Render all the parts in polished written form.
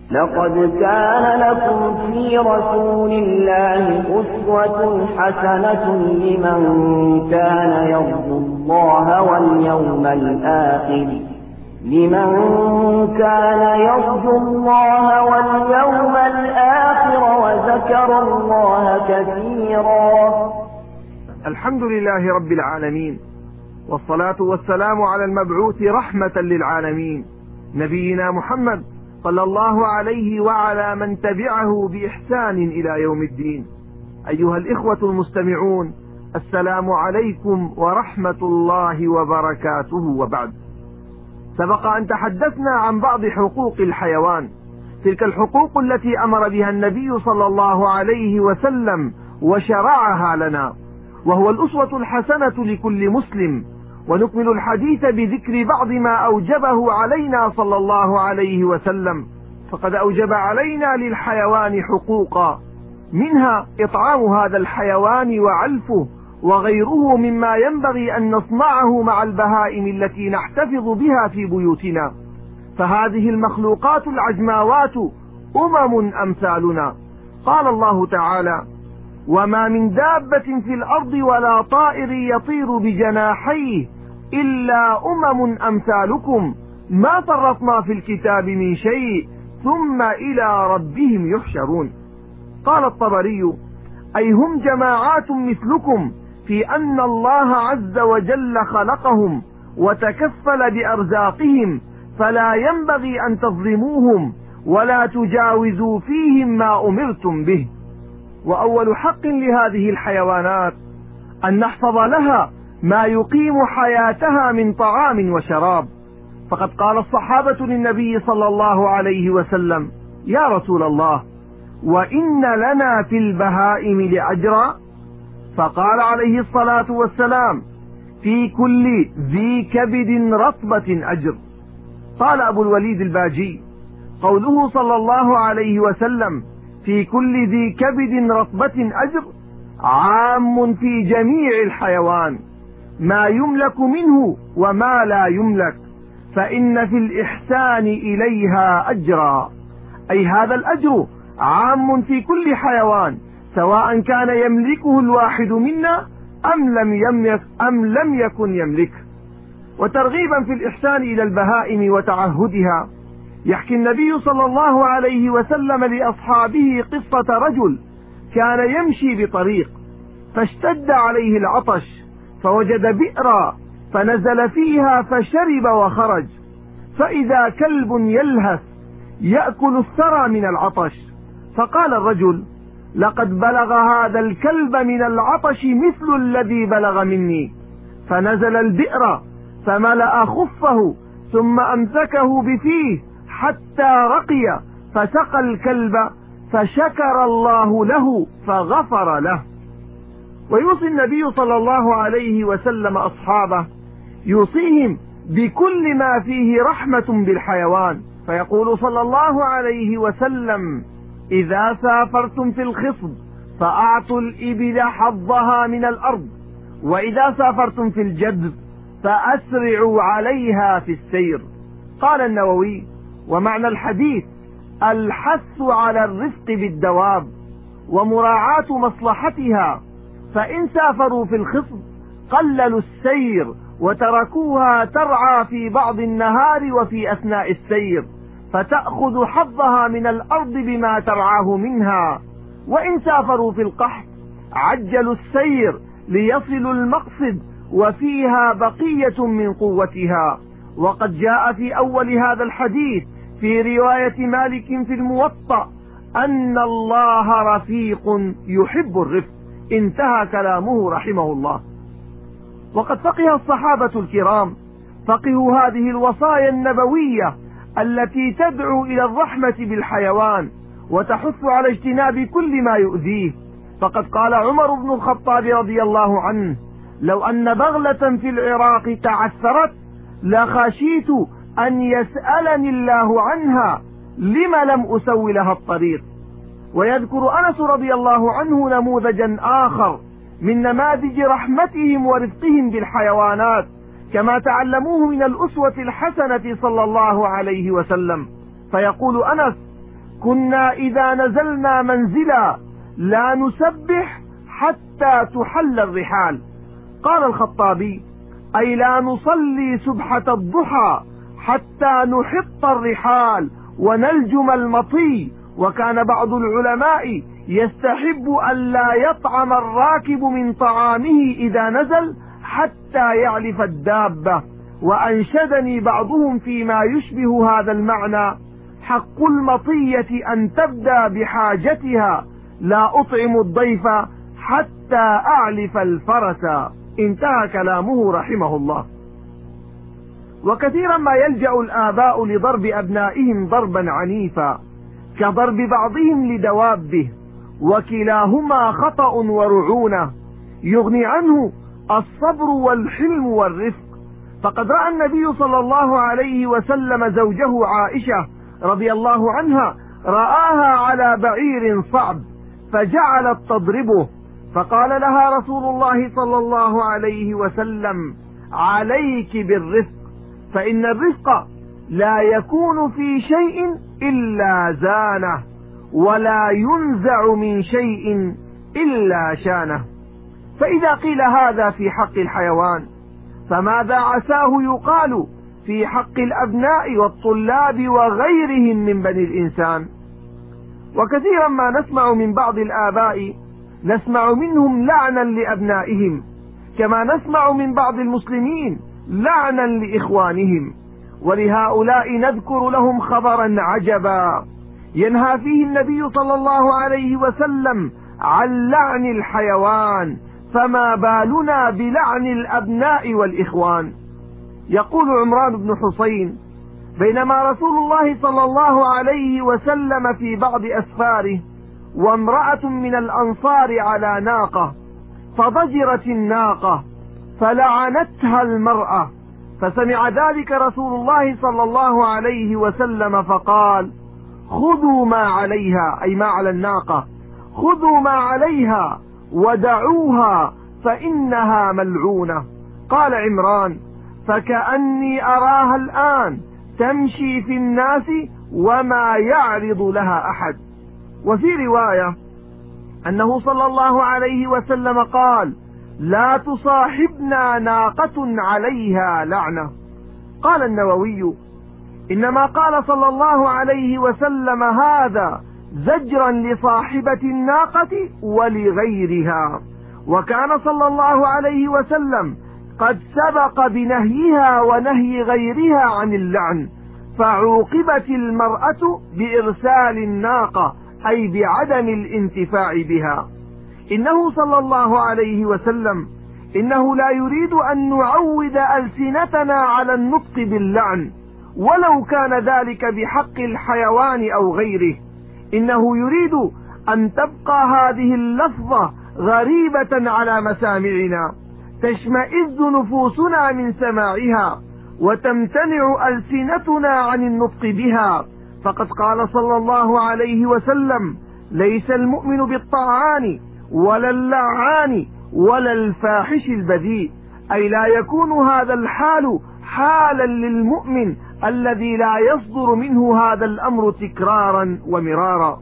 لقد كان لكم في رسول الله أسوة حسنة لمن كان يرجو الله واليوم الآخر وذكر الله كثيرا. الحمد لله رب العالمين، والصلاة والسلام على المبعوث رحمة للعالمين نبينا محمد صلى الله عليه وعلى من تبعه بإحسان إلى يوم الدين. أيها الإخوة المستمعون، السلام عليكم ورحمة الله وبركاته. وبعد، سبق أن تحدثنا عن بعض حقوق الحيوان، تلك الحقوق التي أمر بها النبي صلى الله عليه وسلم وشرعها لنا، وهو الأسوة الحسنة لكل مسلم. ونكمل الحديث بذكر بعض ما أوجبه علينا صلى الله عليه وسلم، فقد أوجب علينا للحيوان حقوقا، منها إطعام هذا الحيوان وعلفه وغيره مما ينبغي أن نصنعه مع البهائم التي نحتفظ بها في بيوتنا، فهذه المخلوقات العجماوات أمم أمثالنا. قال الله تعالى: وما من دابة في الأرض ولا طائر يطير بجناحيه إلا أمم أمثالكم ما فرطنا في الكتاب من شيء ثم إلى ربهم يحشرون. قال الطبري: أي هم جماعات مثلكم في أن الله عز وجل خلقهم وتكفل بأرزاقهم، فلا ينبغي أن تظلموهم ولا تجاوزوا فيهم ما أمرتم به. وأول حق لهذه الحيوانات أن نحفظ لها ما يقيم حياتها من طعام وشراب، فقد قال الصحابة للنبي صلى الله عليه وسلم: يا رسول الله، وإن لنا في البهائم لأجرا؟ فقال عليه الصلاة والسلام: في كل ذي كبد رطبة أجر. قال أبو الوليد الباجي: قوله صلى الله عليه وسلم في كل ذي كبد رطبة أجر عام في جميع الحيوان، ما يملك منه وما لا يملك، فإن في الإحسان إليها أجرا، أي هذا الأجر عام في كل حيوان، سواء كان يملكه الواحد منا أم لم يكن يملكه. وترغيبا في الإحسان إلى البهائم وتعهدها، يحكي النبي صلى الله عليه وسلم لأصحابه قصة رجل كان يمشي بطريق، فاشتد عليه العطش، فوجد بئرا فنزل فيها فشرب وخرج، فإذا كلب يلهث يأكل الثرى من العطش، فقال الرجل: لقد بلغ هذا الكلب من العطش مثل الذي بلغ مني، فنزل البئر فملأ خفه ثم أمسكه بفيه حتى رقي، فسقى الكلب فشكر الله له فغفر له. ويوصي النبي صلى الله عليه وسلم أصحابه، يوصيهم بكل ما فيه رحمة بالحيوان، فيقول صلى الله عليه وسلم: إذا سافرتم في الخصب فأعطوا الإبل حظها من الأرض، وإذا سافرتم في الجدب فأسرعوا عليها في السير. قال النووي: ومعنى الحديث الحث على الرفق بالدواب ومراعاة مصلحتها، فإن سافروا في الخصب قللوا السير وتركوها ترعى في بعض النهار وفي أثناء السير، فتأخذ حظها من الأرض بما ترعاه منها. وإن سافروا في القحط عجلوا السير ليصلوا المقصد وفيها بقية من قوتها. وقد جاء في أول هذا الحديث في رواية مالك في الموطأ أن الله رفيق يحب الرفق. انتهى كلامه رحمه الله. وقد فقه الصحابة الكرام فقهوا هذه الوصايا النبوية التي تدعو إلى الرحمة بالحيوان وتحث على اجتناب كل ما يؤذيه. فقد قال عمر بن الخطاب رضي الله عنه: لو أن بغلة في العراق تعثرت لخشيت أن يسألني الله عنها لم لم أسوي لها الطريق. ويذكر أنس رضي الله عنه نموذجا آخر من نماذج رحمتهم ورفقهم بالحيوانات كما تعلموه من الأسوة الحسنة صلى الله عليه وسلم. فيقول أنس: كنا إذا نزلنا منزلا لا نسبح حتى تحل الرحال. قال الخطابي: أي لا نصلي سبحة الضحى حتى نحط الرحال ونلجم المطي. وكان بعض العلماء يستحب أن لا يطعم الراكب من طعامه إذا نزل حتى يعلف الدابة. وأنشدني بعضهم فيما يشبه هذا المعنى: حق المطية أن تبدأ بحاجتها، لا أطعم الضيف حتى أعلف الفرس. انتهى كلامه رحمه الله. وكثيرا ما يلجأ الآباء لضرب أبنائهم ضربا عنيفا كضرب بعضهم لدوابه، وكلاهما خطأ ورعونة يغني عنه الصبر والحلم والرفق. فقد رأى النبي صلى الله عليه وسلم زوجه عائشة رضي الله عنها رآها على بعير صعب فجعلت تضربه، فقال لها رسول الله صلى الله عليه وسلم: عليك بالرفق، فإن الرفق لا يكون في شيء إلا زانه، ولا ينزع من شيء إلا شانه. فإذا قيل هذا في حق الحيوان، فماذا عساه يقال في حق الأبناء والطلاب وغيرهم من بني الإنسان؟ وكثيرا ما نسمع من بعض الآباء نسمع منهم لعنا لأبنائهم، كما نسمع من بعض المسلمين لعنا لإخوانهم. ولهؤلاء نذكر لهم خبرا عجبا ينهى فيه النبي صلى الله عليه وسلم عن لعن الحيوان، فما بالنا بلعن الأبناء والإخوان. يقول عمران بن حسين: بينما رسول الله صلى الله عليه وسلم في بعض أسفاره وامرأة من الأنصار على ناقة، فضجرت الناقة فلعنتها المرأة، فسمع ذلك رسول الله صلى الله عليه وسلم فقال: خذوا ما عليها، أي ما على الناقة، خذوا ما عليها ودعوها فإنها ملعونة. قال عمران: فكأني أراها الآن تمشي في الناس وما يعرض لها أحد. وفي رواية أنه صلى الله عليه وسلم قال: لا تصاحبنا ناقة عليها لعنة. قال النووي: إنما قال صلى الله عليه وسلم هذا زجرا لصاحبة الناقة ولغيرها، وكان صلى الله عليه وسلم قد سبق بنهيها ونهي غيرها عن اللعن، فعوقبت المرأة بإرسال الناقة، أي بعدم الانتفاع بها. إنه صلى الله عليه وسلم إنه لا يريد أن نعود ألسنتنا على النطق باللعن، ولو كان ذلك بحق الحيوان أو غيره. إنه يريد أن تبقى هذه اللفظة غريبة على مسامعنا، تشمئز نفوسنا من سماعها، وتمتنع ألسنتنا عن النطق بها. فقد قال صلى الله عليه وسلم: ليس المؤمن بالطعان ولا اللعان ولا الفاحش البذيء، أي لا يكون هذا الحال حالا للمؤمن الذي لا يصدر منه هذا الأمر تكرارا ومرارا.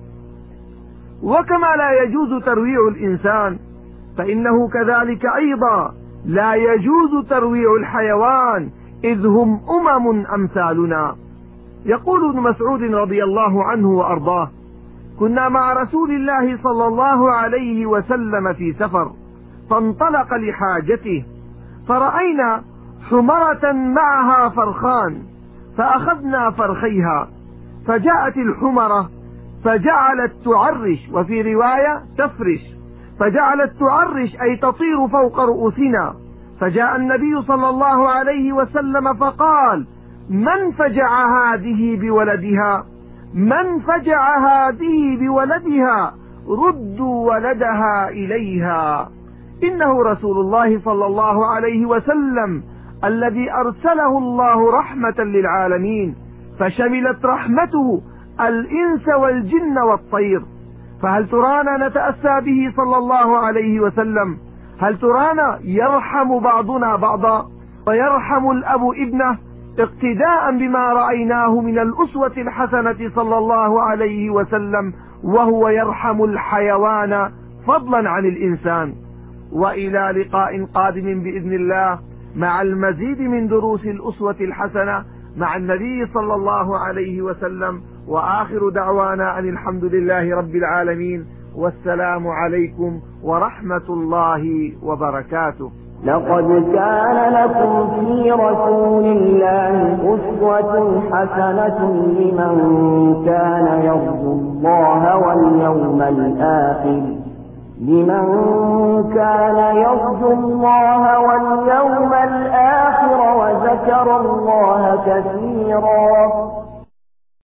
وكما لا يجوز ترويع الإنسان، فإنه كذلك أيضا لا يجوز ترويع الحيوان، إذ هم أمثالنا. يقول ابن مسعود رضي الله عنه وأرضاه: كنا مع رسول الله صلى الله عليه وسلم في سفر، فانطلق لحاجته، فرأينا حمرة معها فرخان، فأخذنا فرخيها، فجاءت الحمرة فجعلت تعرش، وفي رواية تفرش، فجعلت تعرش أي تطير فوق رؤوسنا. فجاء النبي صلى الله عليه وسلم فقال: من فجع هذه بولدها؟ من فجع هذه بولدها؟ ردوا ولدها إليها. إنه رسول الله صلى الله عليه وسلم الذي أرسله الله رحمة للعالمين، فشملت رحمته الإنس والجن والطير. فهل ترانا نتأسى به صلى الله عليه وسلم؟ هل ترانا يرحم بعضنا بعضا، ويرحم الأب ابنه، اقتداء بما رأيناه من الأسوة الحسنة صلى الله عليه وسلم، وهو يرحم الحيوان فضلا عن الإنسان. وإلى لقاء قادم بإذن الله مع المزيد من دروس الأسوة الحسنة مع النبي صلى الله عليه وسلم، وآخر دعوانا أن الحمد لله رب العالمين، والسلام عليكم ورحمة الله وبركاته. لقد كان لكم في رسول الله أسوة حسنة لمن كان يرجو الله واليوم الآخر وذكر الله كثيرا.